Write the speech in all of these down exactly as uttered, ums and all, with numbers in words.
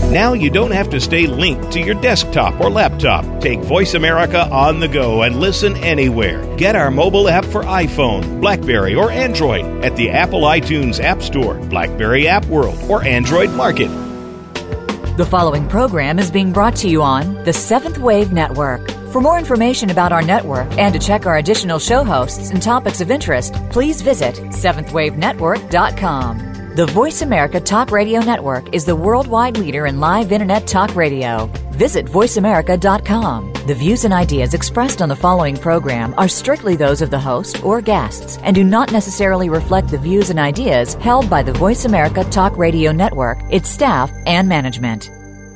Now you don't have to stay linked to your desktop or laptop. Take Voice America on the go and listen anywhere. Get our mobile app for iPhone, BlackBerry, or Android at the Apple iTunes App Store, BlackBerry App World, or Android Market. The following program is being brought to you on the Seventh Wave Network. For more information about our network and to check our additional show hosts and topics of interest, please visit seventh wave network dot com. The Voice America Talk Radio Network is the worldwide leader in live Internet talk radio. Visit voice america dot com. The views and ideas expressed on the following program are strictly those of the host or guests and do not necessarily reflect the views and ideas held by the Voice America Talk Radio Network, its staff, and management.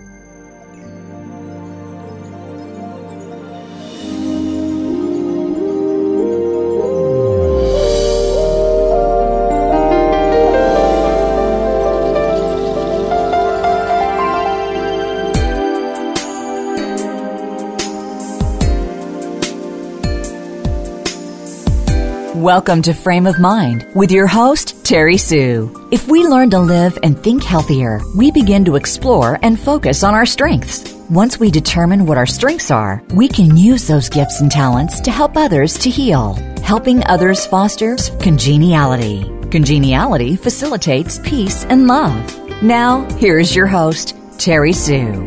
Welcome to Frame of Mind with your host, Terry Sue. If we learn to live and think healthier, we begin to explore and focus on our strengths. Once we determine what our strengths are, we can use those gifts and talents to help others to heal. Helping others fosters congeniality. Congeniality facilitates peace and love. Now, here's your host, Terry Sue.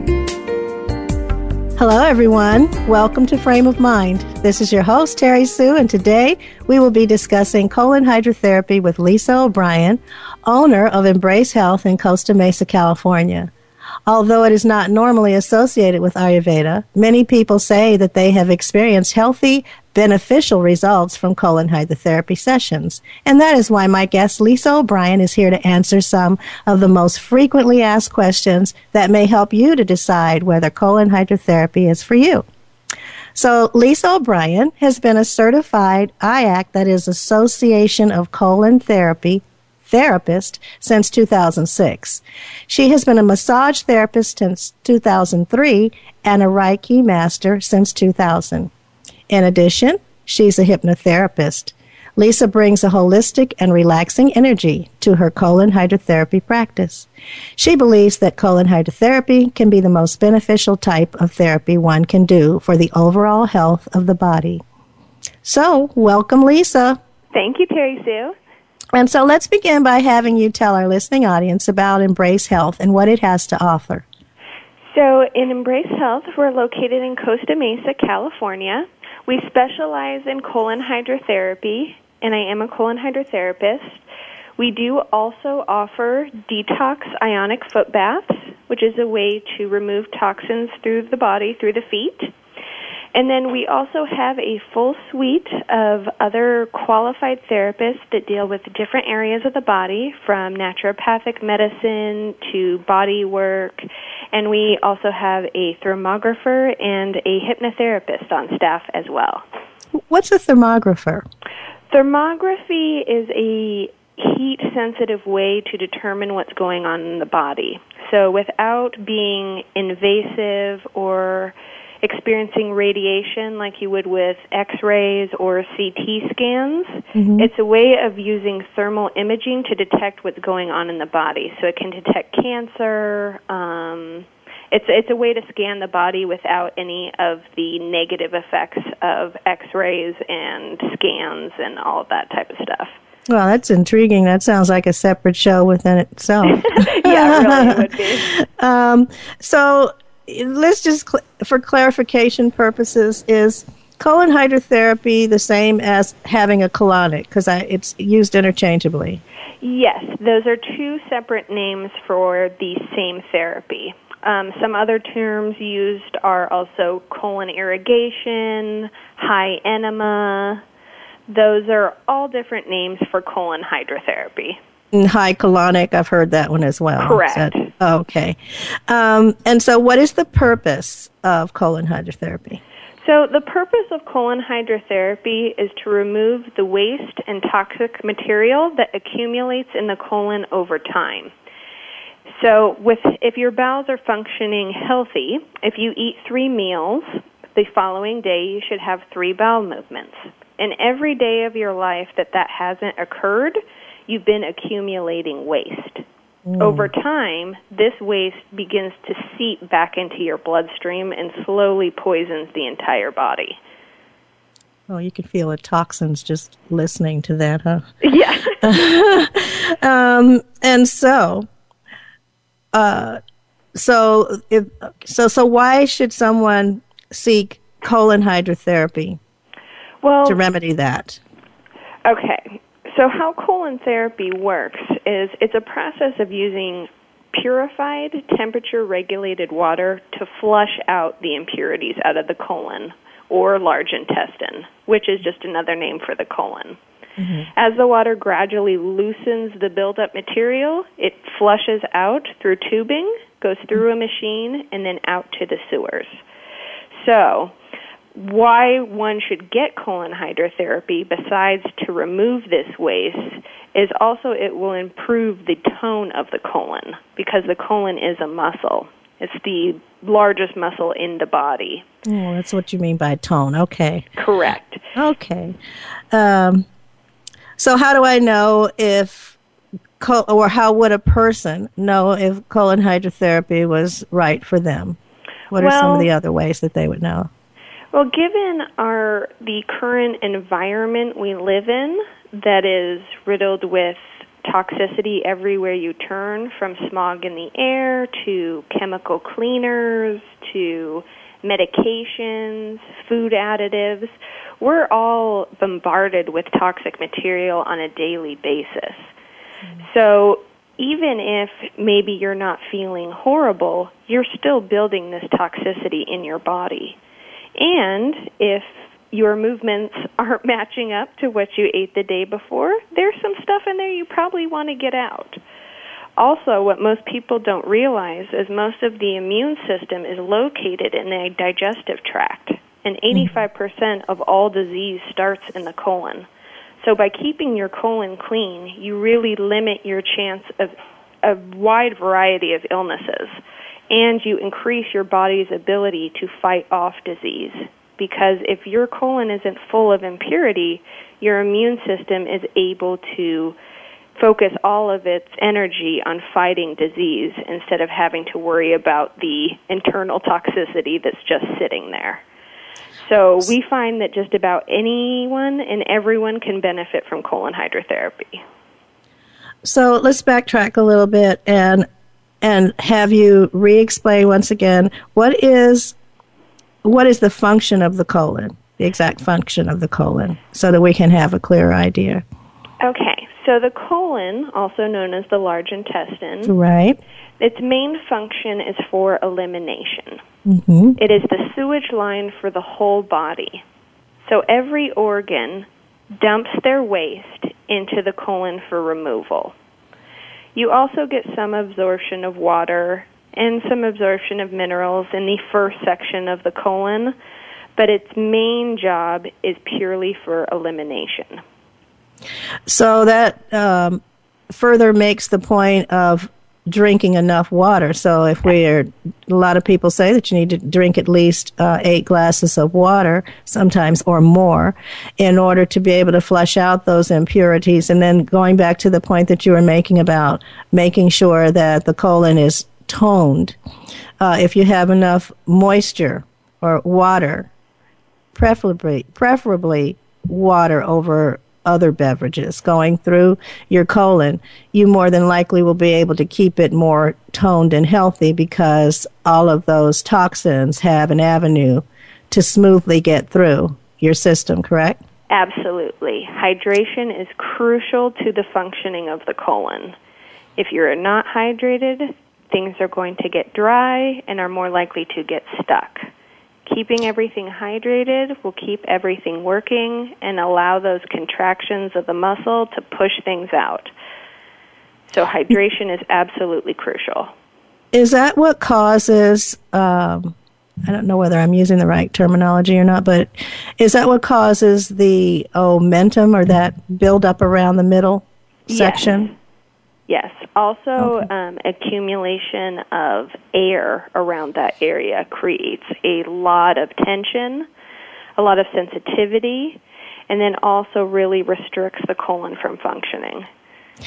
Hello, everyone. Welcome to Frame of Mind. This is your host, Terry Sue, and today we will be discussing colon hydrotherapy with Lisa O'Brien, owner of Embrace Health in Costa Mesa, California. Although it is not normally associated with Ayurveda, many people say that they have experienced healthy, beneficial results from colon hydrotherapy sessions. And that is why my guest, Lisa O'Brien, is here to answer some of the most frequently asked questions that may help you to decide whether colon hydrotherapy is for you. So Lisa O'Brien has been a certified I A C, that is Association of Colon Therapy, therapist since two thousand six. She has been a massage therapist since two thousand three and a Reiki master since two thousand. In addition, she's a hypnotherapist. Lisa brings a holistic and relaxing energy to her colon hydrotherapy practice. She believes that colon hydrotherapy can be the most beneficial type of therapy one can do for the overall health of the body. So, welcome, Lisa. Thank you, Terry Sue. And so let's begin by having you tell our listening audience about Embrace Health and what it has to offer. So in Embrace Health, we're located in Costa Mesa, California. We specialize in colon hydrotherapy, and I am a colon hydrotherapist. We do also offer detox ionic foot baths, which is a way to remove toxins through the body, through the feet. And then we also have a full suite of other qualified therapists that deal with different areas of the body, from naturopathic medicine to body work. And we also have a thermographer and a hypnotherapist on staff as well. What's a thermographer? Thermography is a heat-sensitive way to determine what's going on in the body. So without being invasive or experiencing radiation like you would with X-rays or C T scans. Mm-hmm. It's a way of using thermal imaging to detect what's going on in the body. So it can detect cancer. Um, it's it's a way to scan the body without any of the negative effects of X-rays and scans and all of that type of stuff. Well, that's intriguing. That sounds like a separate show within itself. Yeah, really, it would be. Um, so let's just, cl- for clarification purposes, is colon hydrotherapy the same as having a colonic? Because it's used interchangeably. Yes, those are two separate names for the same therapy. Um, some other terms used are also colon irrigation, high enema. Those are all different names for colon hydrotherapy. And high colonic, I've heard that one as well. Correct. That, okay. Um, and so what is the purpose of colon hydrotherapy? So the purpose of colon hydrotherapy is to remove the waste and toxic material that accumulates in the colon over time. So with if your bowels are functioning healthy, if you eat three meals, the following day you should have three bowel movements. And every day of your life that that hasn't occurred, you've been accumulating waste. Mm. Over time, this waste begins to seep back into your bloodstream and slowly poisons the entire body. Oh, you can feel the toxins just listening to that, huh? Yeah. um, and so, uh, so, if, so, so, why should someone seek colon hydrotherapy well, to remedy that? Okay. So, how colon therapy works is it's a process of using purified, temperature-regulated water to flush out the impurities out of the colon or large intestine, which is just another name for the colon. Mm-hmm. As the water gradually loosens the buildup material, it flushes out through tubing, goes through a machine, and then out to the sewers. So, why one should get colon hydrotherapy, besides to remove this waste, is also it will improve the tone of the colon, because the colon is a muscle. It's the largest muscle in the body. Oh, that's what you mean by tone. Okay. Correct. Okay. Um, so how do I know if, col- or how would a person know if colon hydrotherapy was right for them? What well, are some of the other ways that they would know? Well, given our the current environment we live in that is riddled with toxicity everywhere you turn, from smog in the air to chemical cleaners to medications, food additives, we're all bombarded with toxic material on a daily basis. Mm-hmm. So even if maybe you're not feeling horrible, you're still building this toxicity in your body. And if your movements aren't matching up to what you ate the day before, there's some stuff in there you probably want to get out. Also, what most people don't realize is most of the immune system is located in the digestive tract, and eighty-five percent of all disease starts in the colon. So by keeping your colon clean, you really limit your chance of a wide variety of illnesses, and you increase your body's ability to fight off disease. Because if your colon isn't full of impurity, your immune system is able to focus all of its energy on fighting disease instead of having to worry about the internal toxicity that's just sitting there. So we find that just about anyone and everyone can benefit from colon hydrotherapy. So let's backtrack a little bit and and have you re-explain once again what is what is the function of the colon, the exact function of the colon, so that we can have a clear idea. Okay, so the colon, also known as the large intestine, right? Its main function is for elimination. Mm-hmm. It is the sewage line for the whole body. So every organ dumps their waste into the colon for removal. You also get some absorption of water and some absorption of minerals in the first section of the colon, but its main job is purely for elimination. So that um, further makes the point of drinking enough water. So if we are, a lot of people say that you need to drink at least uh, eight glasses of water, sometimes or more, in order to be able to flush out those impurities. And then going back to the point that you were making about making sure that the colon is toned, uh, if you have enough moisture or water, preferably, preferably water over other beverages going through your colon, you more than likely will be able to keep it more toned and healthy, because all of those toxins have an avenue to smoothly get through your system, correct? Absolutely. Hydration is crucial to the functioning of the colon. If you're not hydrated, things are going to get dry and are more likely to get stuck. Keeping everything hydrated will keep everything working and allow those contractions of the muscle to push things out. So hydration is absolutely crucial. Is that what causes, um, I don't know whether I'm using the right terminology or not, but is that what causes the omentum, or that buildup around the middle section? Yes. Yes. Also, okay. um, accumulation of air around that area creates a lot of tension, a lot of sensitivity, and then also really restricts the colon from functioning.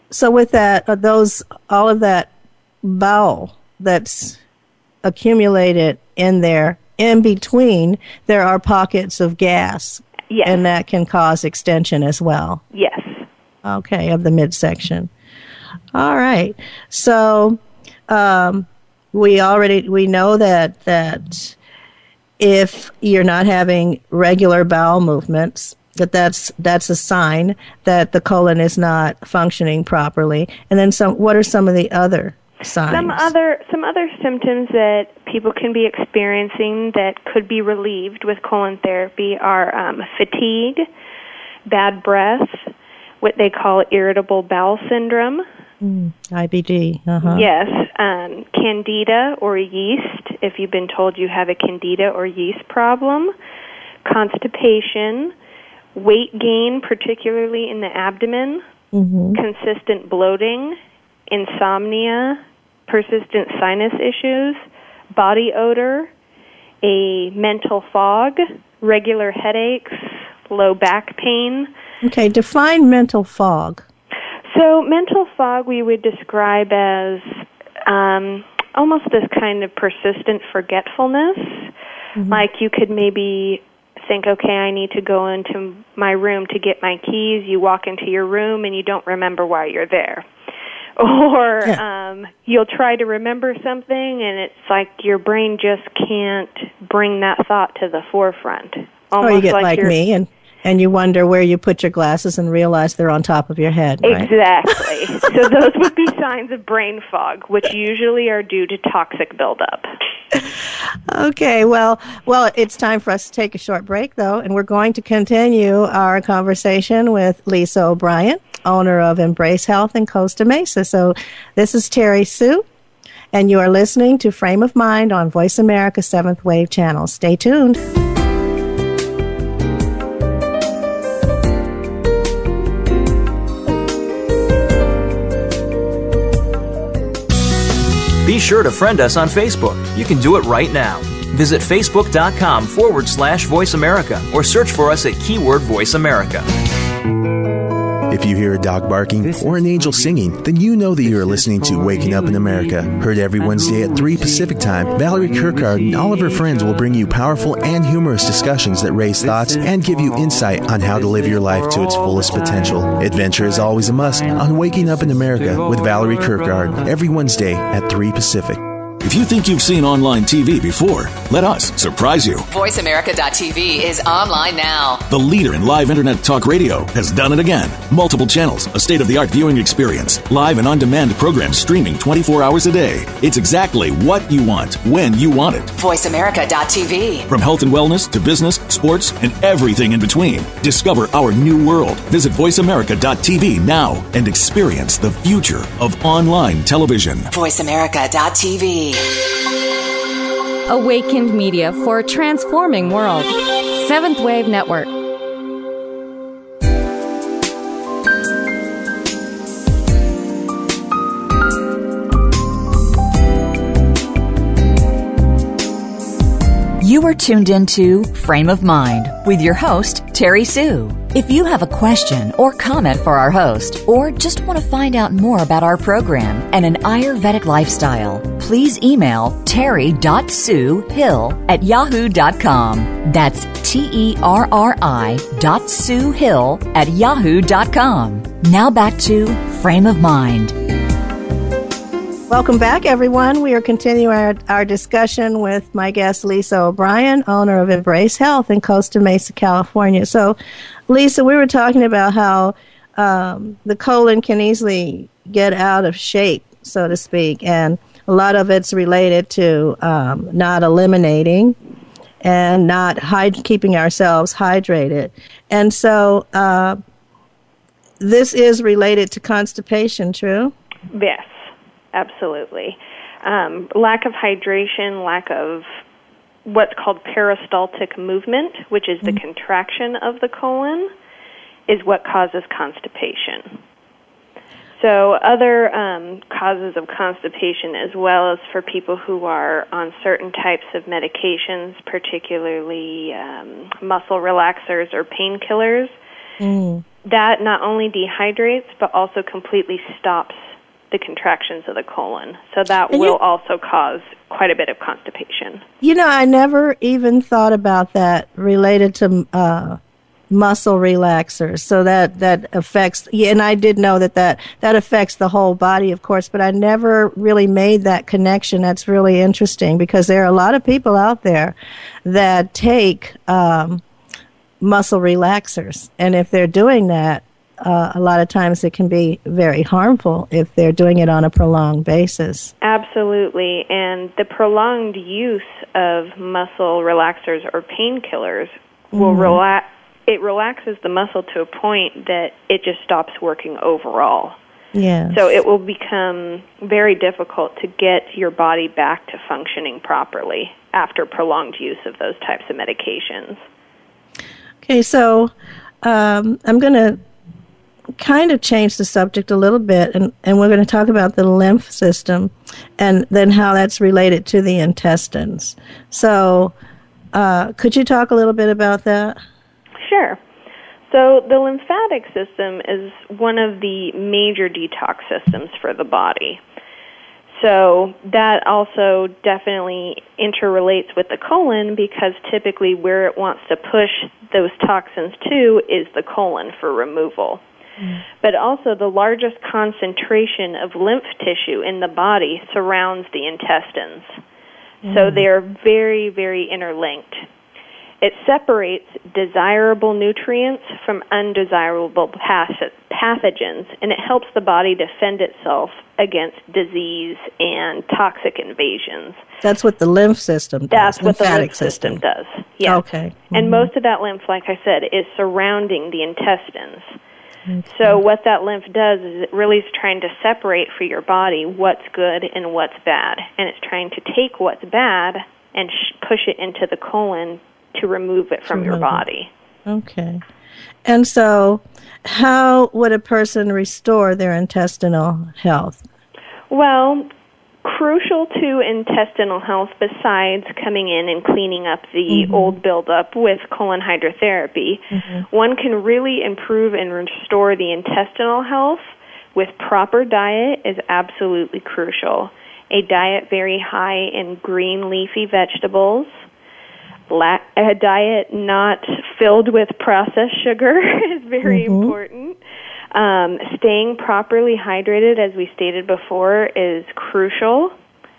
so with that, uh, those all of that bowel that's accumulated in there, in between, there are pockets of gas. Yes. And that can cause extension as well. Yes. Okay, of the midsection. All right. So um, we already we know that that if you're not having regular bowel movements, that that's that's a sign that the colon is not functioning properly. And then some. What are some of the other signs? Some other some other symptoms that people can be experiencing that could be relieved with colon therapy are um, fatigue, bad breath, what they call irritable bowel syndrome. Mm, I B D. Uh-huh. Yes, um, candida or yeast, if you've been told you have a candida or yeast problem, constipation, weight gain, particularly in the abdomen, mm-hmm. consistent bloating, insomnia, persistent sinus issues, body odor, a mental fog, regular headaches, low back pain. Okay, define mental fog. So mental fog we would describe as um, almost this kind of persistent forgetfulness. Mm-hmm. Like you could maybe think, okay, I need to go into my room to get my keys. You walk into your room and you don't remember why you're there. Or yeah. um, you'll try to remember something and it's like your brain just can't bring that thought to the forefront. Almost or you get like, like me and And you wonder where you put your glasses and realize they're on top of your head, right? Exactly. So those would be signs of brain fog, which usually are due to toxic buildup. Okay, well, well, it's time for us to take a short break, though, and we're going to continue our conversation with Lisa O'Brien, owner of Embrace Health in Costa Mesa. So this is Terry Sue, and you are listening to Frame of Mind on Voice America Seventh Wave Channel. Stay tuned. Be sure to friend us on Facebook. You can do it right now. Visit facebook.com forward slash Voice America or search for us at keyword Voice America. If you hear a dog barking or an angel singing, then you know that you are listening to Waking Up in America. Heard every Wednesday at three Pacific Time, Valerie Kirkard and all of her friends will bring you powerful and humorous discussions that raise thoughts and give you insight on how to live your life to its fullest potential. Adventure is always a must on Waking Up in America with Valerie Kirkard every Wednesday at three Pacific. If you think you've seen online T V before, let us surprise you. voice america dot t v is online now. The leader in live internet talk radio has done it again. Multiple channels, a state-of-the-art viewing experience, live and on-demand programs streaming twenty-four hours a day. It's exactly what you want, when you want it. voice america dot t v. From health and wellness to business, sports, and everything in between. Discover our new world. Visit voice america dot t v now and experience the future of online television. voice america dot t v. Awakened media for a transforming world. Seventh Wave Network. You are tuned into Frame of Mind with your host, Terry Sue. If you have a question or comment for our host, or just want to find out more about our program and an Ayurvedic lifestyle, please email terry dot sue hill at yahoo dot com. That's T E R R I dot Sue Hill at yahoo dot com. Now back to Frame of Mind. Welcome back, everyone. We are continuing our, our discussion with my guest, Lisa O'Brien, owner of Embrace Health in Costa Mesa, California. So, Lisa, we were talking about how um, the colon can easily get out of shape, so to speak, and a lot of it's related to um, not eliminating and not hyd- keeping ourselves hydrated. And so uh, this is related to constipation, true? Yes. Absolutely. Um, lack of hydration, lack of what's called peristaltic movement, which is the mm-hmm. contraction of the colon, is what causes constipation. So other um, causes of constipation, as well as for people who are on certain types of medications, particularly um, muscle relaxers or painkillers, mm. that not only dehydrates, but also completely stops the contractions of the colon. So that And will you- also cause quite a bit of constipation. You know, I never even thought about that related to uh, muscle relaxers. So that, that affects, yeah, and I did know that, that that affects the whole body, of course, but I never really made that connection. That's really interesting because there are a lot of people out there that take um, muscle relaxers. And if they're doing that, uh, a lot of times it can be very harmful if they're doing it on a prolonged basis. Absolutely. And the prolonged use of muscle relaxers or painkillers will Mhm. relax. It relaxes the muscle to a point that it just stops working overall. Yeah. So it will become very difficult to get your body back to functioning properly after prolonged use of those types of medications. Okay, so um, I'm going to kind of change the subject a little bit, and, and we're going to talk about the lymph system and then how that's related to the intestines. So uh, could you talk a little bit about that? Sure. So the lymphatic system is one of the major detox systems for the body. So that also definitely interrelates with the colon because typically where it wants to push those toxins to is the colon for removal. Mm. But also the largest concentration of lymph tissue in the body surrounds the intestines. Mm. So they are very, very interlinked. It separates desirable nutrients from undesirable pathogens, and it helps the body defend itself against disease and toxic invasions. That's what the lymph system does. That's what the lymphatic lymph system, system does. Yes. Okay. Mm-hmm. And most of that lymph, like I said, is surrounding the intestines. Okay. So what that lymph does is it really is trying to separate for your body what's good and what's bad. And it's trying to take what's bad and sh- push it into the colon to remove it from your body. Okay. And so how would a person restore their intestinal health? Well, crucial to intestinal health, besides coming in and cleaning up the mm-hmm. old buildup with colon hydrotherapy, mm-hmm. one can really improve and restore the intestinal health with proper diet is absolutely crucial. A diet very high in green leafy vegetables, a diet not filled with processed sugar is very mm-hmm. important. Um, staying properly hydrated, as we stated before, is crucial.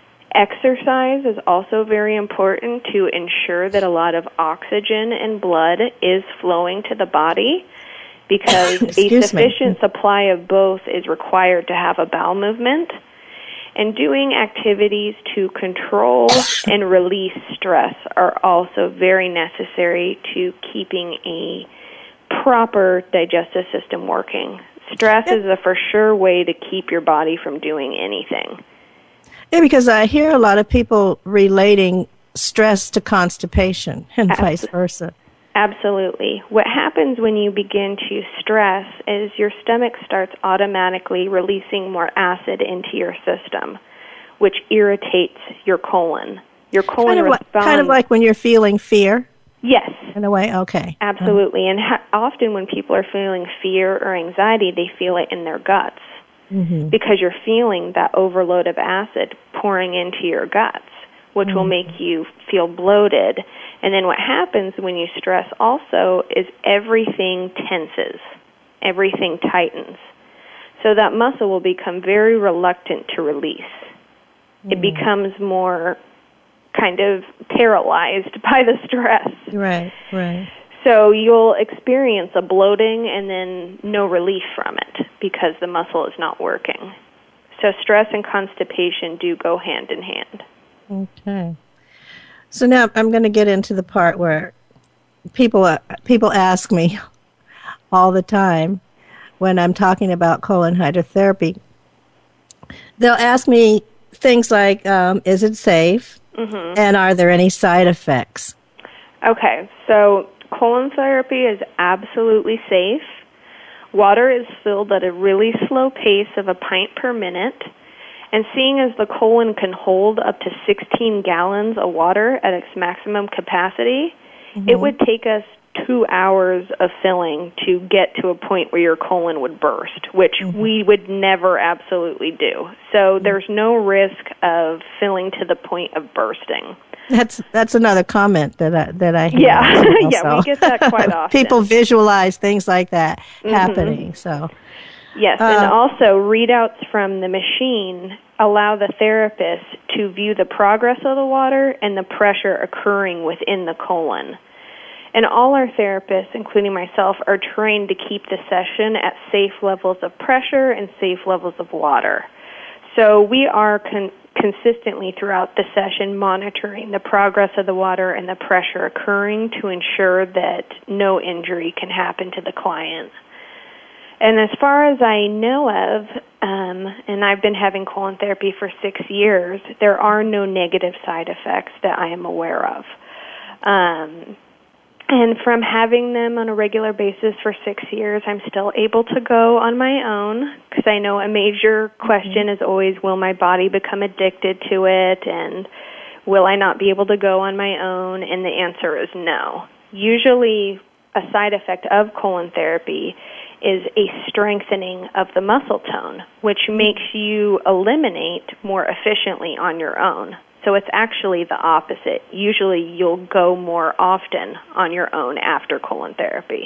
Exercise is also very important to ensure that a lot of oxygen and blood is flowing to the body because a sufficient me. supply of both is required to have a bowel movement. And doing activities to control and release stress are also very necessary to keeping a proper digestive system working. Stress is a for sure way to keep your body from doing anything. Yeah, because I hear a lot of people relating stress to constipation and Absolutely. vice versa. Absolutely. What happens when you begin to stress is your stomach starts automatically releasing more acid into your system, which irritates your colon. Your colon kind of responds. Like, kind of like when you're feeling fear? Yes. In a way? Okay. Absolutely. And ha- often when people are feeling fear or anxiety, they feel it in their guts mm-hmm. because you're feeling that overload of acid pouring into your guts, which mm-hmm. will make you feel bloated. And then what happens when you stress also is everything tenses, everything tightens. So that muscle will become very reluctant to release. Mm. It becomes more kind of paralyzed by the stress. Right, right. So you'll experience a bloating and then no relief from it because the muscle is not working. So stress and constipation do go hand in hand. Okay. So now I'm going to get into the part where people uh, people ask me all the time when I'm talking about colon hydrotherapy. They'll ask me things like, um, is it safe? Mm-hmm. And are there any side effects? Okay, so colon therapy is absolutely safe. Water is filled at a really slow pace of a pint per minute. And seeing as the colon can hold up to sixteen gallons of water at its maximum capacity, mm-hmm. it would take us two hours of filling to get to a point where your colon would burst, which mm-hmm. we would never absolutely do. So mm-hmm. there's no risk of filling to the point of bursting. That's that's another comment that I, that I hear. Yeah, yeah, we get that quite often. People visualize things like that mm-hmm. happening. So yes, uh, and also readouts from the machine allow the therapist to view the progress of the water and the pressure occurring within the colon. And all our therapists, including myself, are trained to keep the session at safe levels of pressure and safe levels of water. So we are con- consistently throughout the session monitoring the progress of the water and the pressure occurring to ensure that no injury can happen to the client. And as far as I know of, um, and I've been having colon therapy for six years, there are no negative side effects that I am aware of. Um, and from having them on a regular basis for six years, I'm still able to go on my own, because I know a major question mm-hmm. is always, will my body become addicted to it, and will I not be able to go on my own? And the answer is no. Usually a side effect of colon therapy is a strengthening of the muscle tone, which makes you eliminate more efficiently on your own. So it's actually the opposite. Usually you'll go more often on your own after colon therapy.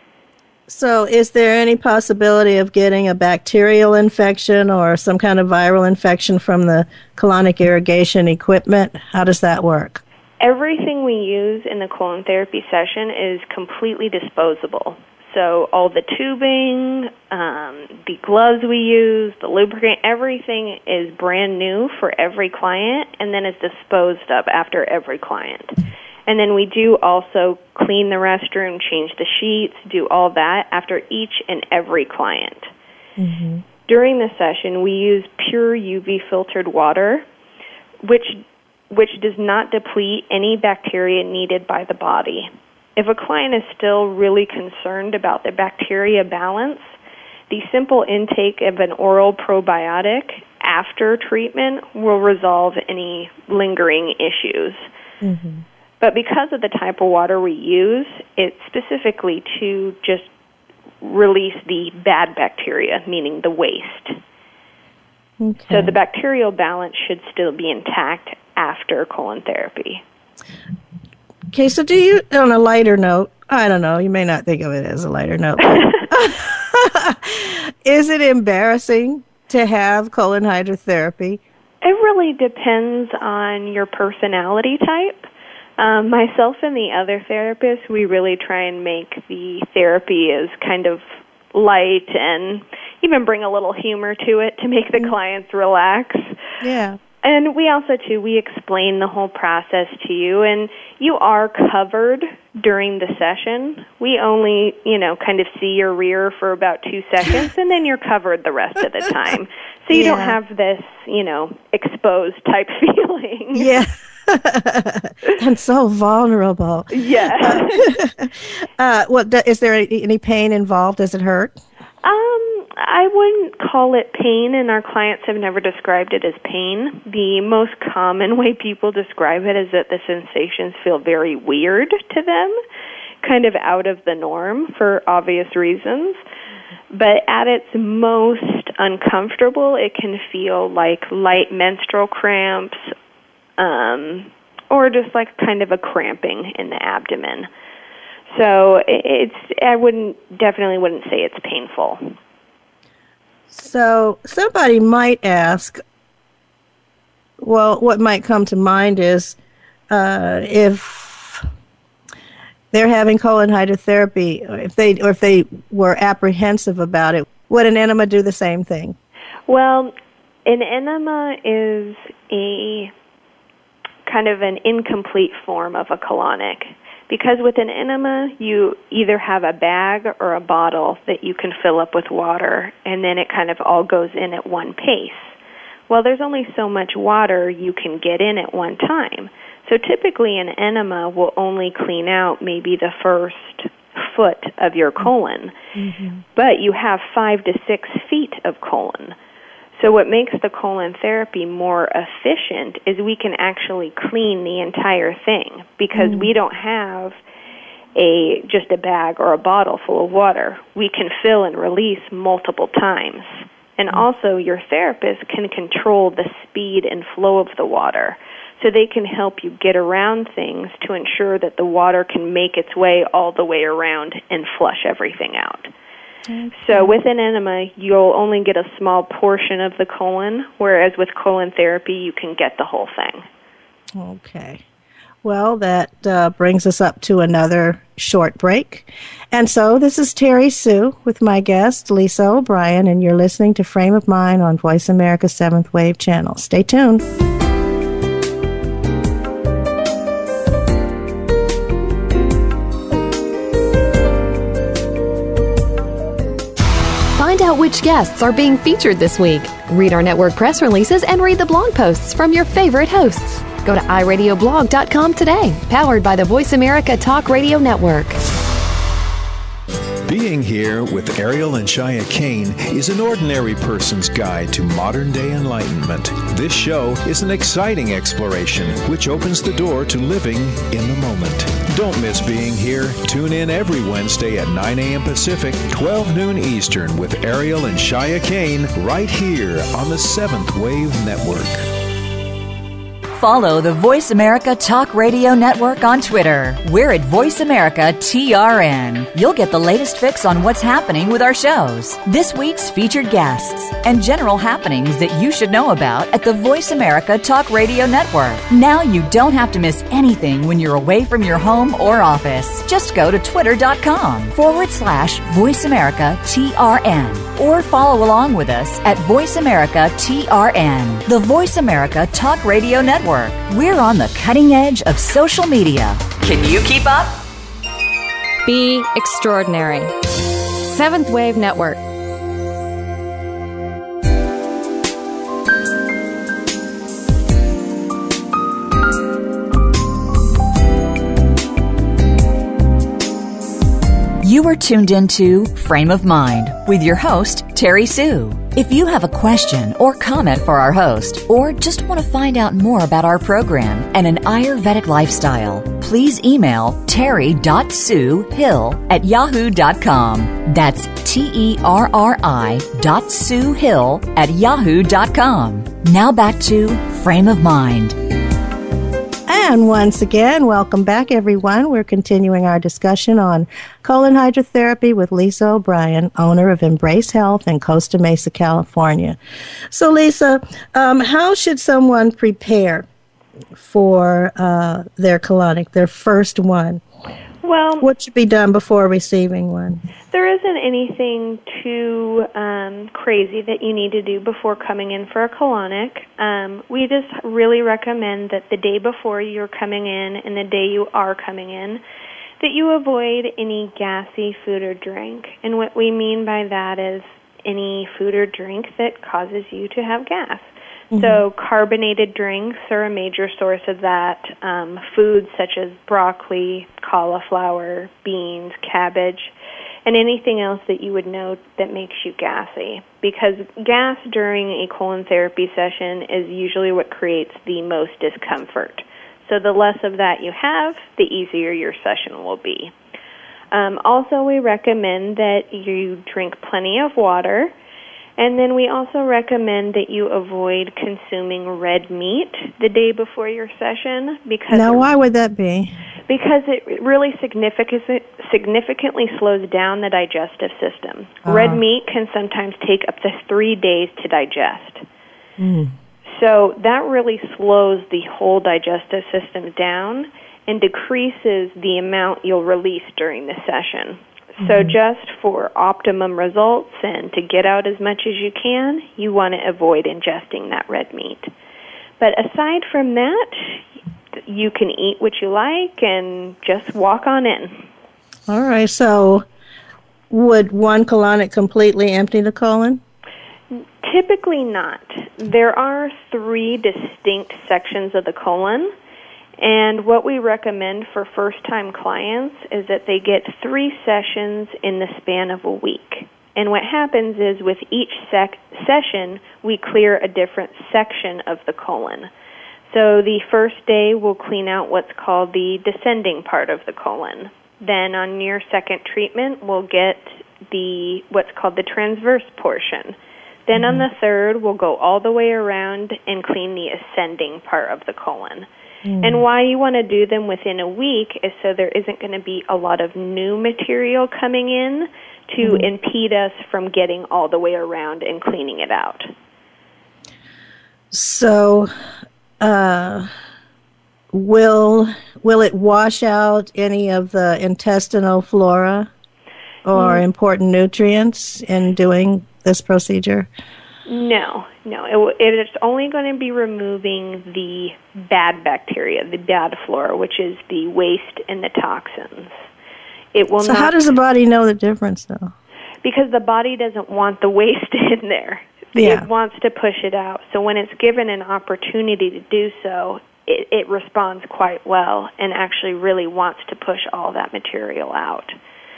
So is there any possibility of getting a bacterial infection or some kind of viral infection from the colonic irrigation equipment? How does that work? Everything we use in the colon therapy session is completely disposable. So all the tubing, um, the gloves we use, the lubricant, everything is brand new for every client and then is disposed of after every client. And then we do also clean the restroom, change the sheets, do all that after each and every client. Mm-hmm. During the session, we use pure U V filtered water, which which does not deplete any bacteria needed by the body. If a client is still really concerned about the bacteria balance, the simple intake of an oral probiotic after treatment will resolve any lingering issues. Mm-hmm. But because of the type of water we use, it's specifically to just release the bad bacteria, meaning the waste. Okay. So the bacterial balance should still be intact after colon therapy. Okay, so do you, on a lighter note, I don't know, you may not think of it as a lighter note, is it embarrassing to have colon hydrotherapy? It really depends on your personality type. Um, myself and the other therapists, we really try and make the therapy as kind of light and even bring a little humor to it to make the mm-hmm. clients relax. Yeah. And we also, too, we explain the whole process to you, and you are covered during the session. We only, you know, kind of see your rear for about two seconds, and then you're covered the rest of the time. So you yeah. don't have this, you know, exposed type feeling. Yeah. And so vulnerable. Yeah. uh, what, is there any pain involved? Does it hurt? Um, I wouldn't call it pain, and our clients have never described it as pain. The most common way people describe it is that the sensations feel very weird to them, kind of out of the norm for obvious reasons. But at its most uncomfortable, it can feel like light menstrual cramps, um, or just like kind of a cramping in the abdomen. So it's, I wouldn't, definitely wouldn't say it's painful. So somebody might ask, well, what might come to mind is uh, if they're having colon hydrotherapy, or if they or if they were apprehensive about it, would an enema do the same thing? Well, an enema is a kind of an incomplete form of a colonic. Because with an enema, you either have a bag or a bottle that you can fill up with water, and then it kind of all goes in at one pace. Well, there's only so much water you can get in at one time. So typically an enema will only clean out maybe the first foot of your colon, mm-hmm. but you have five to six feet of colon. So what makes the colon therapy more efficient is we can actually clean the entire thing because mm. we don't have a just a bag or a bottle full of water. We can fill and release multiple times. And also your therapist can control the speed and flow of the water. So they can help you get around things to ensure that the water can make its way all the way around and flush everything out. Okay. So with an enema, you'll only get a small portion of the colon, whereas with colon therapy, you can get the whole thing. Okay. Well, that uh, brings us up to another short break. And so this is Terry Sue with my guest, Lisa O'Brien, and you're listening to Frame of Mind on Voice America seventh Wave Channel. Stay tuned. Find out which guests are being featured this week. Read our network press releases and read the blog posts from your favorite hosts. Go to i radio blog dot com today, powered by the Voice America Talk Radio Network. Being Here with Ariel and Shia Kane is an ordinary person's guide to modern-day enlightenment. This show is an exciting exploration which opens the door to living in the moment. Don't miss Being Here. Tune in every Wednesday at nine a.m. Pacific, twelve noon Eastern with Ariel and Shia Kane right here on the seventh Wave Network. Follow the Voice America Talk Radio Network on Twitter. We're at Voice America T R N. You'll get the latest fix on what's happening with our shows, this week's featured guests, and general happenings that you should know about at the Voice America Talk Radio Network. Now you don't have to miss anything when you're away from your home or office. Just go to twitter.com forward slash Voice America T R N or follow along with us at Voice America T R N, the Voice America Talk Radio Network. We're on the cutting edge of social media. Can you keep up? Be extraordinary. Seventh Wave Network. You are tuned into Frame of Mind with your host, Terry Sue. If you have a question or comment for our host, or just want to find out more about our program and an Ayurvedic lifestyle, please email terry dot sue hill at yahoo dot com. That's T E R R I dot Sue Hill at yahoo dot com. Now back to Frame of Mind. And once again, welcome back, everyone. We're continuing our discussion on colon hydrotherapy with Lisa O'Brien, owner of Embrace Health in Costa Mesa, California. So, Lisa, um, how should someone prepare for uh, their colonic, their first one? Well, what should be done before receiving one? There isn't anything too um, crazy that you need to do before coming in for a colonic. Um, we just really recommend that the day before you're coming in and the day you are coming in, that you avoid any gassy food or drink. And what we mean by that is any food or drink that causes you to have gas. Mm-hmm. So carbonated drinks are a major source of that. Um, foods such as broccoli, cauliflower, beans, cabbage, and anything else that you would know that makes you gassy. Because gas during a colon therapy session is usually what creates the most discomfort. So the less of that you have, the easier your session will be. Um, also, we recommend that you drink plenty of water. And then we also recommend that you avoid consuming red meat the day before your session. Because now, why would that be? Because it really significant, significantly slows down the digestive system. Uh-huh. Red meat can sometimes take up to three days to digest. Mm. So that really slows the whole digestive system down and decreases the amount you'll release during the session. So just for optimum results and to get out as much as you can, you want to avoid ingesting that red meat. But aside from that, you can eat what you like and just walk on in. All right. So would one colonic completely empty the colon? Typically not. There are three distinct sections of the colon. And what we recommend for first-time clients is that they get three sessions in the span of a week. And what happens is with each sec- session, we clear a different section of the colon. So the first day we'll clean out what's called the descending part of the colon. Then on your second treatment, we'll get the what's called the transverse portion. Then mm-hmm. on the third, we'll go all the way around and clean the ascending part of the colon. Mm. And why you want to do them within a week is so there isn't going to be a lot of new material coming in to mm. impede us from getting all the way around and cleaning it out. So, uh, will will it wash out any of the intestinal flora or mm. important nutrients in doing this procedure? No, no. It, it's only going to be removing the bad bacteria, the bad flora, which is the waste and the toxins. It will. So not, how does the body know the difference, though? Because the body doesn't want the waste in there. Yeah. It wants to push it out. So when it's given an opportunity to do so, it, it responds quite well and actually really wants to push all that material out.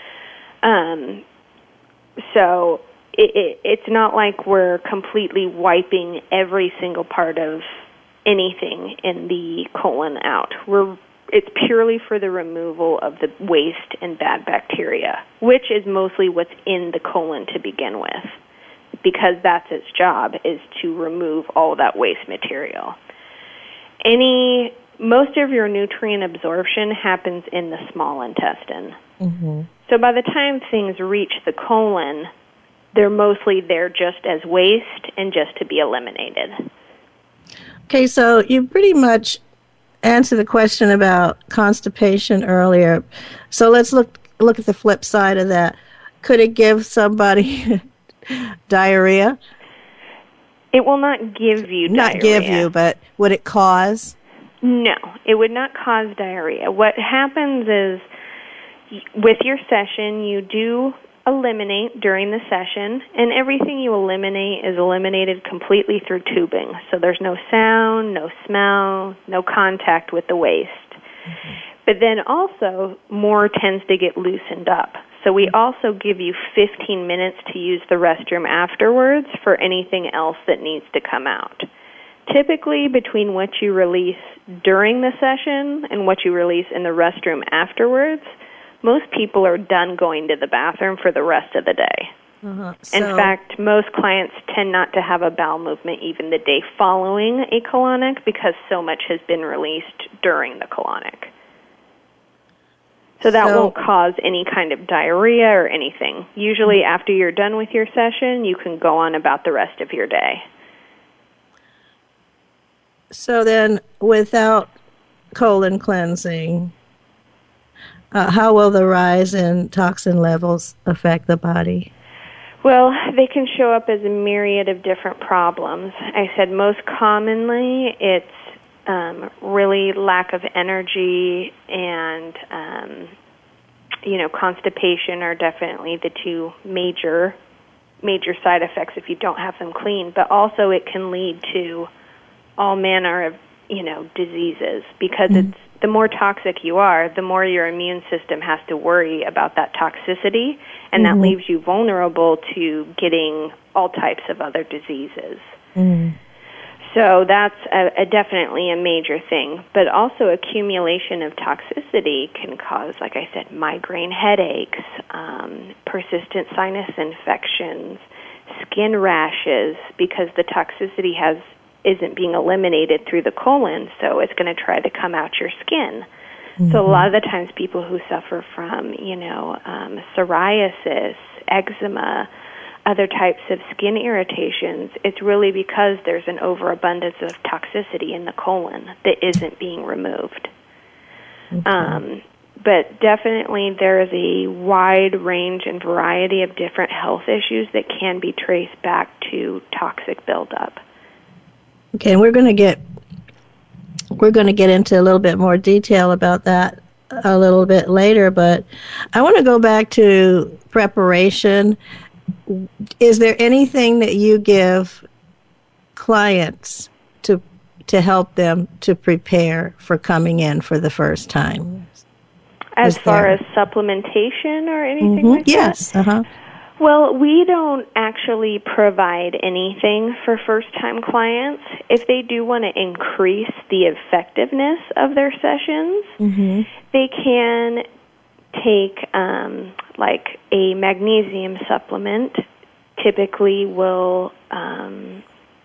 Um. So... It, it, it's not like we're completely wiping every single part of anything in the colon out. We're it's purely for the removal of the waste and bad bacteria, which is mostly what's in the colon to begin with, because that's its job, is to remove all that waste material. Any most of your nutrient absorption happens in the small intestine. Mm-hmm. So by the time things reach the colon, they're mostly there just as waste and just to be eliminated. Okay, so you pretty much answered the question about constipation earlier. So let's look look at the flip side of that. Could it give somebody diarrhea? It will not give you not diarrhea. Not give you, but would it cause? No, it would not cause diarrhea. What happens is with your session, you do eliminate during the session, and everything you eliminate is eliminated completely through tubing. So there's no sound, no smell, no contact with the waste. Mm-hmm. But then also, more tends to get loosened up. So we also give you fifteen minutes to use the restroom afterwards for anything else that needs to come out. Typically, between what you release during the session and what you release in the restroom afterwards, most people are done going to the bathroom for the rest of the day. Uh-huh. So, in fact, most clients tend not to have a bowel movement even the day following a colonic because so much has been released during the colonic. So that so, won't cause any kind of diarrhea or anything. Usually after you're done with your session, you can go on about the rest of your day. So then, without colon cleansing, Uh, how will the rise in toxin levels affect the body? Well, they can show up as a myriad of different problems. I said most commonly it's um, really lack of energy and, um, you know, constipation are definitely the two major major side effects if you don't have them clean. But also it can lead to all manner of, you know, diseases because mm-hmm. it's the more toxic you are, the more your immune system has to worry about that toxicity, and mm-hmm. that leaves you vulnerable to getting all types of other diseases. Mm. So that's a, a definitely a major thing. But also accumulation of toxicity can cause, like I said, migraine headaches, um, persistent sinus infections, skin rashes, because the toxicity has isn't being eliminated through the colon, so it's going to try to come out your skin. Mm-hmm. So a lot of the times people who suffer from, you know, um, psoriasis, eczema, other types of skin irritations, it's really because there's an overabundance of toxicity in the colon that isn't being removed. Okay. Um, but definitely there is a wide range and variety of different health issues that can be traced back to toxic buildup. Okay, and we're going to get we're going to get into a little bit more detail about that a little bit later, but I want to go back to preparation. Is there anything that you give clients to to help them to prepare for coming in for the first time? As Is far there... as supplementation or anything mm-hmm. like yes. that? Yes, uh-huh. Well, we don't actually provide anything for first-time clients. If they do want to increase the effectiveness of their sessions, mm-hmm. they can take um, like a magnesium supplement, typically will um,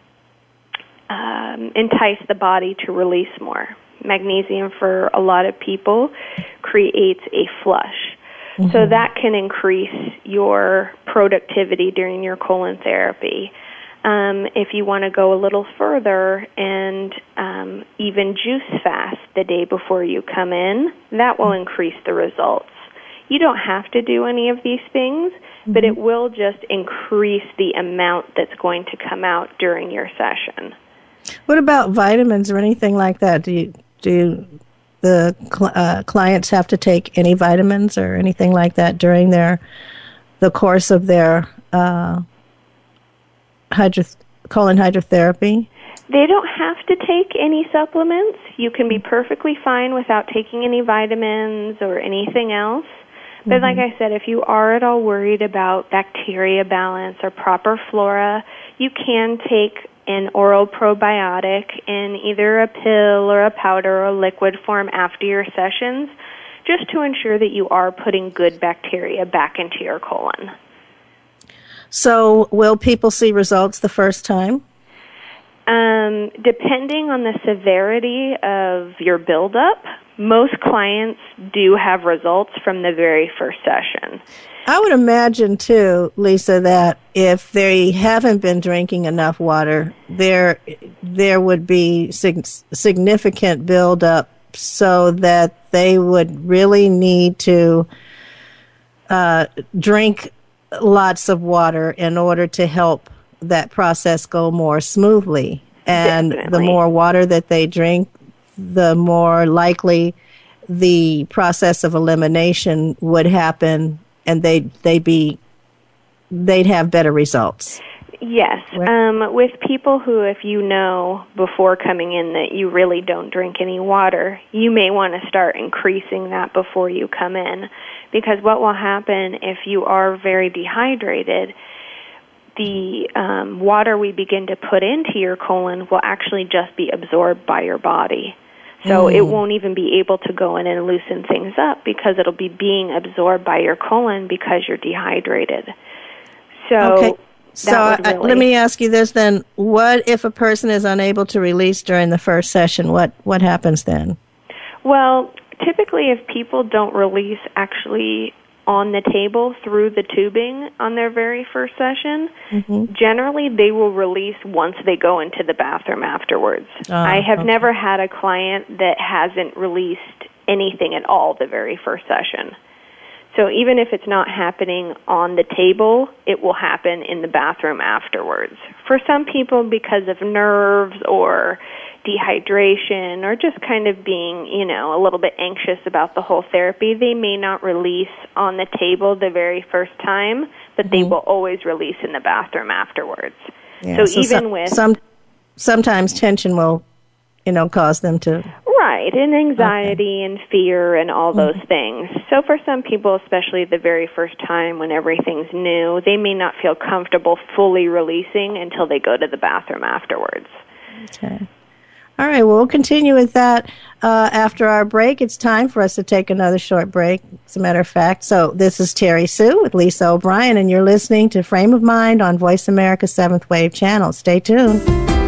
um, entice the body to release more. Magnesium, for a lot of people, creates a flush. Mm-hmm. So that can increase your productivity during your colon therapy. Um, if you want to go a little further and um, even juice fast the day before you come in, that will increase the results. You don't have to do any of these things, mm-hmm. but it will just increase the amount that's going to come out during your session. What about vitamins or anything like that? Do you, do you, the cl- uh, clients have to take any vitamins or anything like that during their the course of their uh, hydro- colon hydrotherapy? They don't have to take any supplements. You can be perfectly fine without taking any vitamins or anything else. But mm-hmm. like I said, if you are at all worried about bacteria balance or proper flora, you can take an oral probiotic in either a pill or a powder or a liquid form after your sessions, just to ensure that you are putting good bacteria back into your colon. So will people see results the first time? Um, depending on the severity of your buildup, most clients do have results from the very first session. I would imagine, too, Lisa, that if they haven't been drinking enough water, there there would be sig- significant buildup so that they would really need to uh, drink lots of water in order to help that process go more smoothly. And Definitely. The more water that they drink, the more likely the process of elimination would happen, and they'd, they'd be, they'd have better results. Yes. Um, with people who, if you know before coming in that you really don't drink any water, you may want to start increasing that before you come in. Because what will happen if you are very dehydrated, the um, water we begin to put into your colon will actually just be absorbed by your body. So mm. it won't even be able to go in and loosen things up because it'll be being absorbed by your colon because you're dehydrated. So, okay. so really I, let me ask you this then. What if a person is unable to release during the first session? What, what happens then? Well, typically if people don't release actually on the table through the tubing on their very first session, mm-hmm. generally they will release once they go into the bathroom afterwards. Uh, I have okay. never had a client that hasn't released anything at all the very first session. So even if it's not happening on the table, it will happen in the bathroom afterwards. For some people, because of nerves or dehydration or just kind of being, you know, a little bit anxious about the whole therapy, they may not release on the table the very first time, but mm-hmm. they will always release in the bathroom afterwards. Yeah, so, so even some, with... Some, sometimes tension will, you know, cause them to... Right, and anxiety okay. and fear and all those mm-hmm. things. So for some people, especially the very first time when everything's new, they may not feel comfortable fully releasing until they go to the bathroom afterwards. Okay. All right, well, we'll continue with that uh, after our break. It's time for us to take another short break, as a matter of fact. So this is Terry Sue with Lisa O'Brien, and you're listening to Frame of Mind on Voice America seventh Wave Channel. Stay tuned.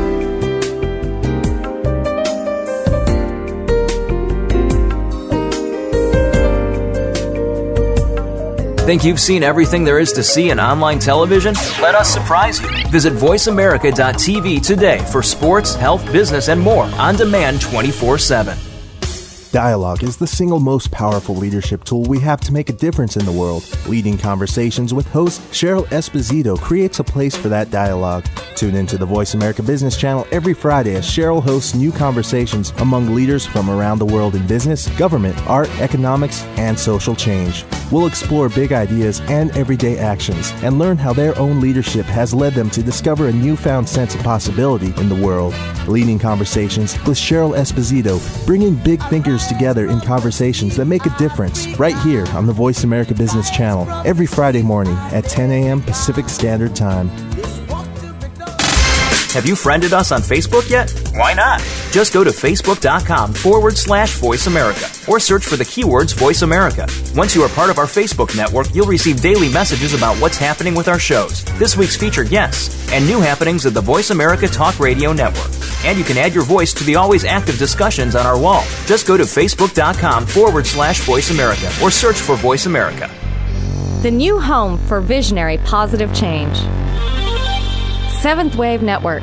Think you've seen everything there is to see in online television? Let us surprise you. Visit voice america dot t v today for sports, health, business, and more on demand twenty-four seven. Dialogue is the single most powerful leadership tool we have to make a difference in the world. Leading Conversations with host Cheryl Esposito creates a place for that dialogue. Tune into the Voice America Business Channel every Friday as Cheryl hosts new conversations among leaders from around the world in business, government, art, economics, and social change. We'll explore big ideas and everyday actions and learn how their own leadership has led them to discover a newfound sense of possibility in the world. Leading Conversations with Cheryl Esposito, bringing big thinkers together in conversations that make a difference, right here on the Voice America Business Channel every Friday morning at ten a.m. Pacific Standard Time. Have you friended us on Facebook yet? Why not? Just go to facebook.com forward slash Voice America or search for the keywords Voice America. Once you are part of our Facebook network, you'll receive daily messages about what's happening with our shows, this week's featured guests, and new happenings at the Voice America Talk Radio Network. And you can add your voice to the always active discussions on our wall. Just go to facebook.com forward slash Voice America or search for Voice America. The new home for visionary positive change. Seventh Wave Network.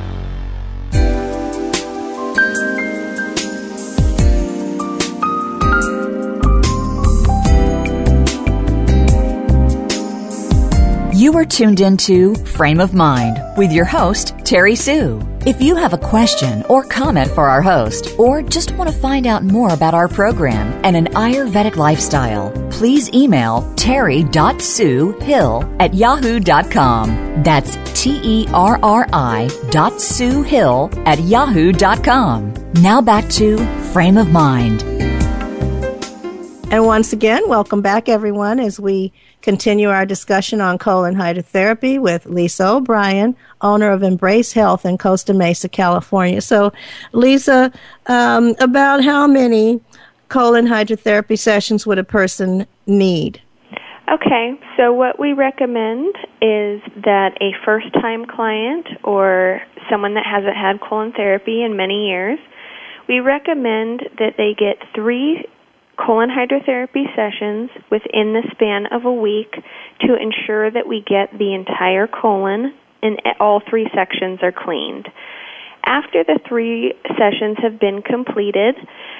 You are tuned into Frame of Mind with your host, Terry Sue. If you have a question or comment for our host, or just want to find out more about our program and an Ayurvedic lifestyle, please email terry dot sue hill at yahoo dot com. That's T E R R I dot Sue Hill at yahoo dot com. Now back to Frame of Mind. And once again, welcome back, everyone, as we continue our discussion on colon hydrotherapy with Lisa O'Brien, owner of Embrace Health in Costa Mesa, California. So, Lisa, um, about how many colon hydrotherapy sessions would a person need? Okay, so what we recommend is that a first-time client or someone that hasn't had colon therapy in many years, we recommend that they get three colon hydrotherapy sessions within the span of a week to ensure that we get the entire colon and all three sections are cleaned. After the three sessions have been completed,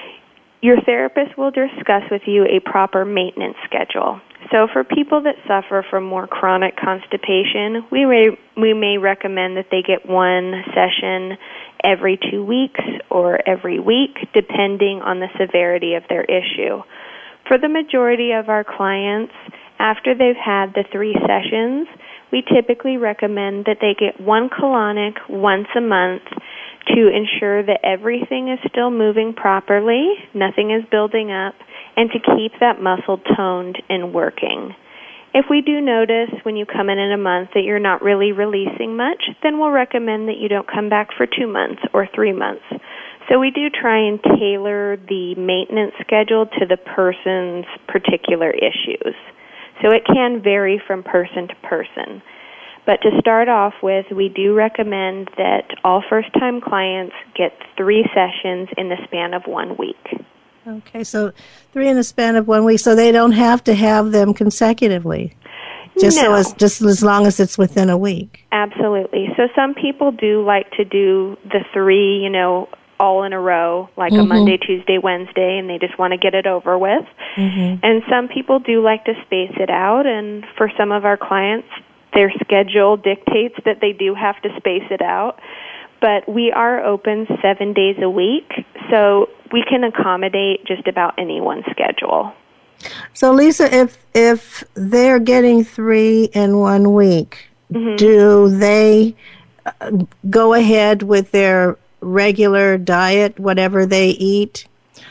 your therapist will discuss with you a proper maintenance schedule. So for people that suffer from more chronic constipation, we may, we may recommend that they get one session every two weeks or every week, depending on the severity of their issue. For the majority of our clients, after they've had the three sessions, we typically recommend that they get one colonic once a month to ensure that everything is still moving properly, nothing is building up, and to keep that muscle toned and working. If we do notice when you come in in a month that you're not really releasing much, then we'll recommend that you don't come back for two months or three months. So we do try and tailor the maintenance schedule to the person's particular issues. So it can vary from person to person. But to start off with, we do recommend that all first-time clients get three sessions in the span of one week. Okay, so three in the span of one week, so they don't have to have them consecutively, just no. so as just as long as it's within a week. Absolutely. So some people do like to do the three, you know, all in a row, like mm-hmm. a Monday, Tuesday, Wednesday, and they just want to get it over with. Mm-hmm. And some people do like to space it out, and for some of our clients, their schedule dictates that they do have to space it out. But we are open seven days a week, so we can accommodate just about anyone's schedule. So, Lisa, if if they're getting three in one week, mm-hmm. do they go ahead with their regular diet, whatever they eat,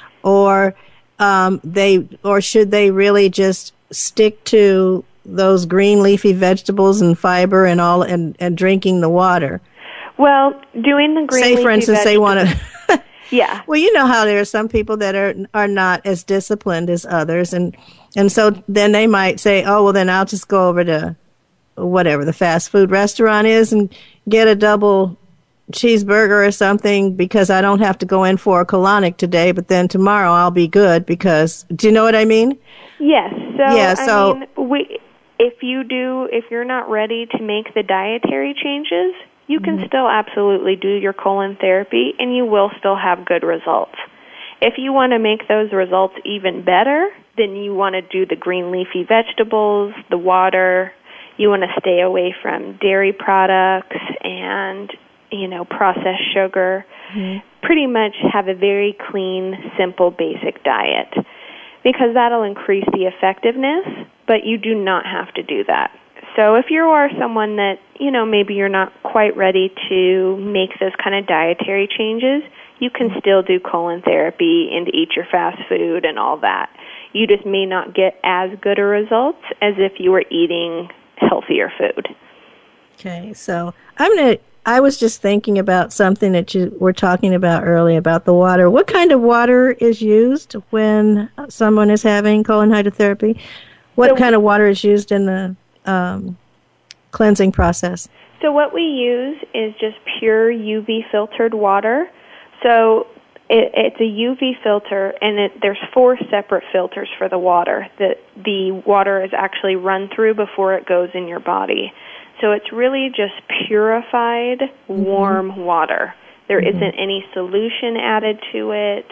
or um, they or should they really just stick to those green leafy vegetables and fiber and all, and, and drinking the water? Well, doing the green Say, for instance, they want to... yeah. Well, you know how there are some people that are are not as disciplined as others, and and so then they might say, oh, well, then I'll just go over to whatever the fast food restaurant is and get a double cheeseburger or something because I don't have to go in for a colonic today, but then tomorrow I'll be good because... Do you know what I mean? Yes. So, yeah, so I mean, we, if you do, if you're not ready to make the dietary changes... You can mm-hmm. still absolutely do your colon therapy, and you will still have good results. If you want to make those results even better, then you want to do the green leafy vegetables, the water. You want to stay away from dairy products and, you know, processed sugar. Mm-hmm. Pretty much have a very clean, simple, basic diet because that'll increase the effectiveness, but you do not have to do that. So if you are someone that, you know, maybe you're not quite ready to make those kind of dietary changes, you can still do colon therapy and eat your fast food and all that. You just may not get as good a results as if you were eating healthier food. Okay, so I'm going to I was just thinking about something that you were talking about earlier about the water. What kind of water is used when someone is having colon hydrotherapy? What so, kind of water is used in the um, cleansing process? So what we use is just pure U V filtered water. So it, it's a U V filter, and it, there's four separate filters for the water that the water is actually run through before it goes in your body. So it's really just purified, warm mm-hmm. water. There mm-hmm. isn't any solution added to it,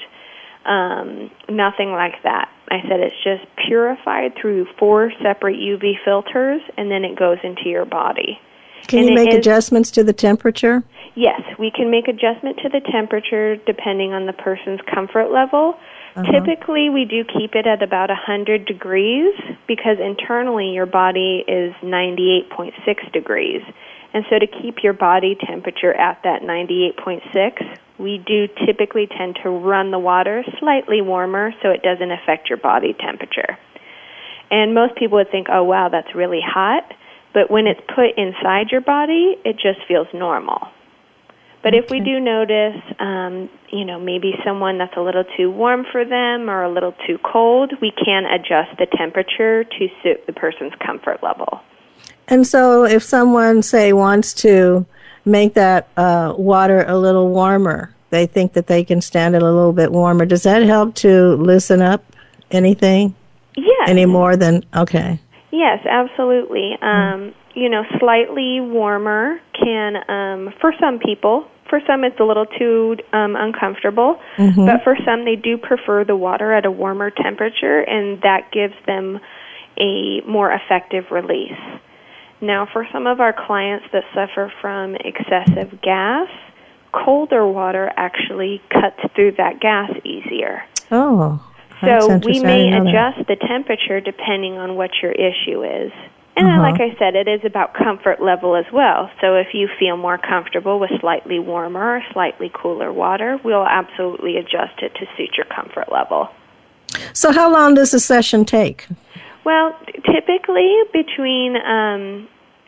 um, nothing like that. I said it's just purified through four separate U V filters, and then it goes into your body. Can and you make is, adjustments to the temperature? Yes, we can make adjustment to the temperature depending on the person's comfort level. Uh-huh. Typically, we do keep it at about one hundred degrees because internally your body is ninety-eight point six degrees. And so to keep your body temperature at that ninety-eight point six, we do typically tend to run the water slightly warmer so it doesn't affect your body temperature. And most people would think, oh, wow, that's really hot. But when it's put inside your body, it just feels normal. But if we do notice, um, you know, maybe someone that's a little too warm for them or a little too cold, we can adjust the temperature to suit the person's comfort level. And so if someone, say, wants to make that uh, water a little warmer, they think that they can stand it a little bit warmer, does that help to loosen up anything? Yes. Any more than, okay. Yes, absolutely. Um, you know, slightly warmer can, um, for some people, for some it's a little too um, uncomfortable, mm-hmm. but for some they do prefer the water at a warmer temperature, and that gives them a more effective release. Now, for some of our clients that suffer from excessive gas, colder water actually cuts through that gas easier. Oh. So we may adjust the temperature depending on what your issue is. And uh-huh. like I said, it is about comfort level as well. So if you feel more comfortable with slightly warmer or slightly cooler water, we'll absolutely adjust it to suit your comfort level. So how long does a session take? Well, typically between, um,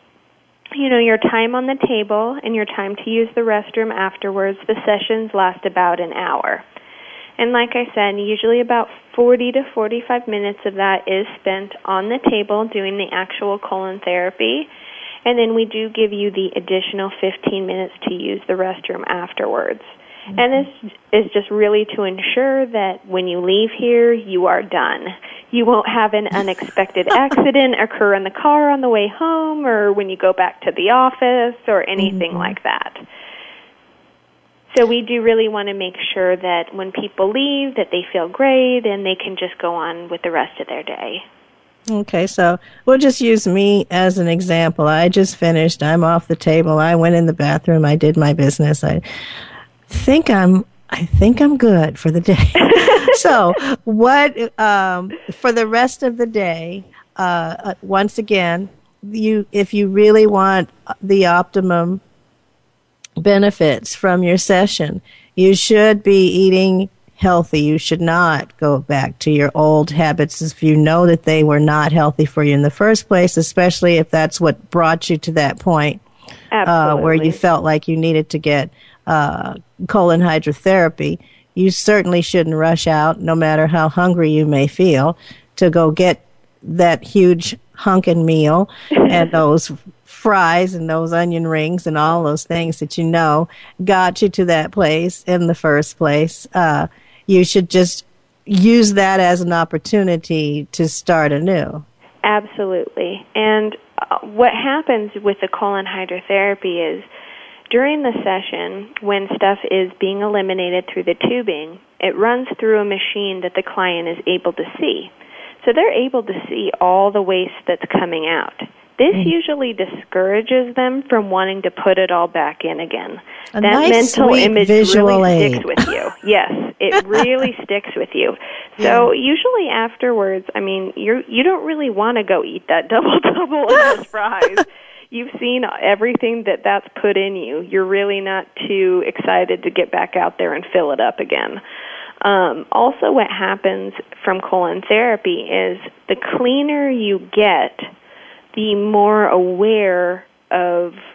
you know, your time on the table and your time to use the restroom afterwards, the sessions last about an hour. And like I said, usually about forty to forty-five minutes of that is spent on the table doing the actual colon therapy. And then we do give you the additional fifteen minutes to use the restroom afterwards. Mm-hmm. And this is just really to ensure that when you leave here, you are done. You won't have an unexpected accident occur in the car on the way home or when you go back to the office or anything mm-hmm. like that. So we do really want to make sure that when people leave, that they feel great and they can just go on with the rest of their day. Okay, so we'll just use me as an example. I just finished. I'm off the table. I went in the bathroom. I did my business. I think I'm. I think I'm good for the day. So, what um, for the rest of the day? Uh, once again, you if you really want the optimum benefits from your session, you should be eating healthy. You should not go back to your old habits if you know that they were not healthy for you in the first place, especially if that's what brought you to that point uh, where you felt like you needed to get uh, colon hydrotherapy. You certainly shouldn't rush out, no matter how hungry you may feel, to go get that huge hunkin' meal and those fries and those onion rings and all those things that you know got you to that place in the first place. Uh, you should just use that as an opportunity to start anew. Absolutely. And uh, what happens with the colon hydrotherapy is during the session, when stuff is being eliminated through the tubing, it runs through a machine that the client is able to see. So they're able to see all the waste that's coming out. This mm. usually discourages them from wanting to put it all back in again. A that nice, mental sweet image visual really aid. sticks with you. Yes, it really sticks with you. So yeah. usually afterwards, I mean, you you don't really want to go eat that double double and those fries. You've seen everything that that's put in you. You're really not too excited to get back out there and fill it up again. Um, also, what happens from colon therapy is the cleaner you get, the more aware of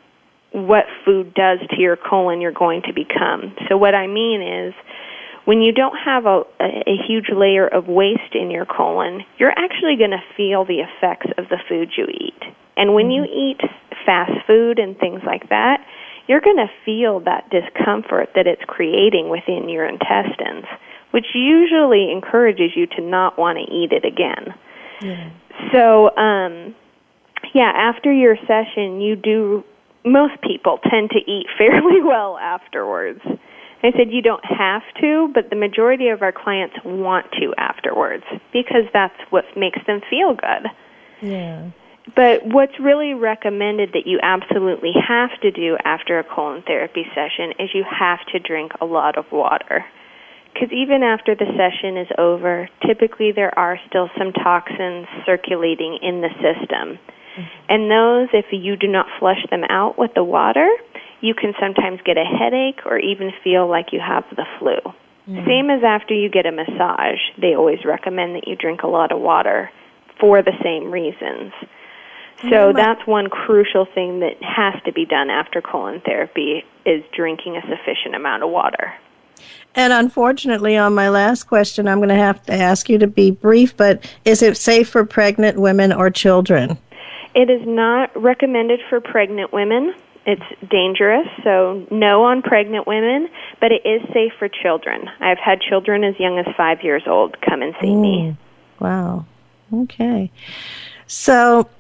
what food does to your colon you're going to become. So what I mean is, when you don't have a, a, a huge layer of waste in your colon, you're actually going to feel the effects of the food you eat. And when you eat fast food and things like that, you're going to feel that discomfort that it's creating within your intestines, which usually encourages you to not want to eat it again. Yeah. So, um, yeah, after your session, you do, most people tend to eat fairly well afterwards. I said you don't have to, but the majority of our clients want to afterwards because that's what makes them feel good. Yeah. But what's really recommended that you absolutely have to do after a colon therapy session is you have to drink a lot of water. Because even after the session is over, typically there are still some toxins circulating in the system. Mm-hmm. And those, if you do not flush them out with the water, you can sometimes get a headache or even feel like you have the flu. Mm. Same as after you get a massage. They always recommend that you drink a lot of water for the same reasons. So that's one crucial thing that has to be done after colon therapy is drinking a sufficient amount of water. And unfortunately, on my last question, I'm going to have to ask you to be brief, but is it safe for pregnant women or children? It is not recommended for pregnant women. It's dangerous, so no on pregnant women, but it is safe for children. I've had children as young as five years old come and see mm. me. Wow. Okay. So,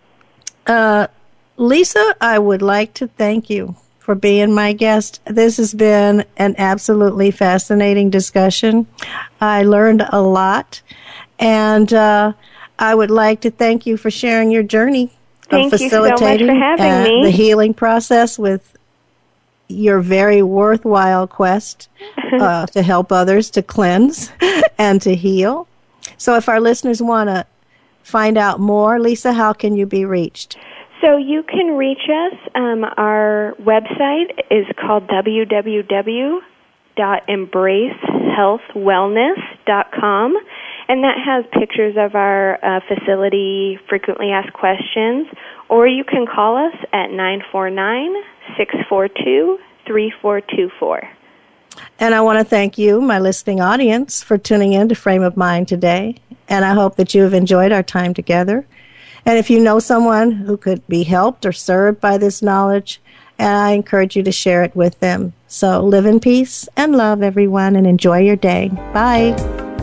uh, Lisa, I would like to thank you for being my guest. This has been an absolutely fascinating discussion. I learned a lot, and uh, I would like to thank you for sharing your journey. Thank you so much for having uh, me. The healing process with your very worthwhile quest uh, to help others to cleanse and to heal. So if our listeners want to find out more, Lisa, how can you be reached? So you can reach us. Um, our website is called w w w dot embrace health wellness dot com. And that has pictures of our uh, facility, frequently asked questions, or you can call us at nine four nine, six four two, three four two four. And I want to thank you, my listening audience, for tuning in to Frame of Mind today. And I hope that you have enjoyed our time together. And if you know someone who could be helped or served by this knowledge, I encourage you to share it with them. So live in peace and love, everyone, and enjoy your day. Bye.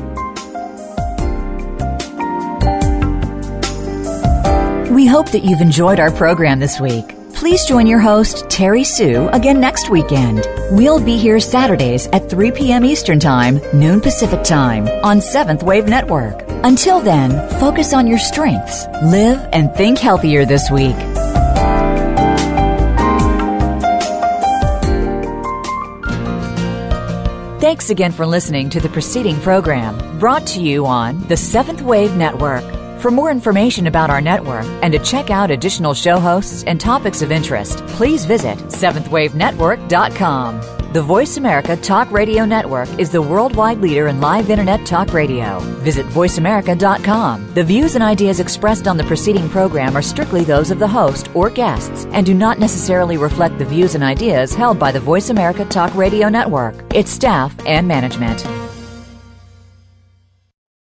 We hope that you've enjoyed our program this week. Please join your host, Terry Sue, again next weekend. We'll be here Saturdays at three p.m. Eastern Time, noon Pacific Time, on Seventh Wave Network. Until then, focus on your strengths. Live and think healthier this week. Thanks again for listening to the preceding program, brought to you on the Seventh Wave Network. For more information about our network and to check out additional show hosts and topics of interest, please visit seventh wave network dot com. The Voice America Talk Radio Network is the worldwide leader in live Internet talk radio. Visit voice america dot com. The views and ideas expressed on the preceding program are strictly those of the host or guests and do not necessarily reflect the views and ideas held by the Voice America Talk Radio Network, its staff, and management.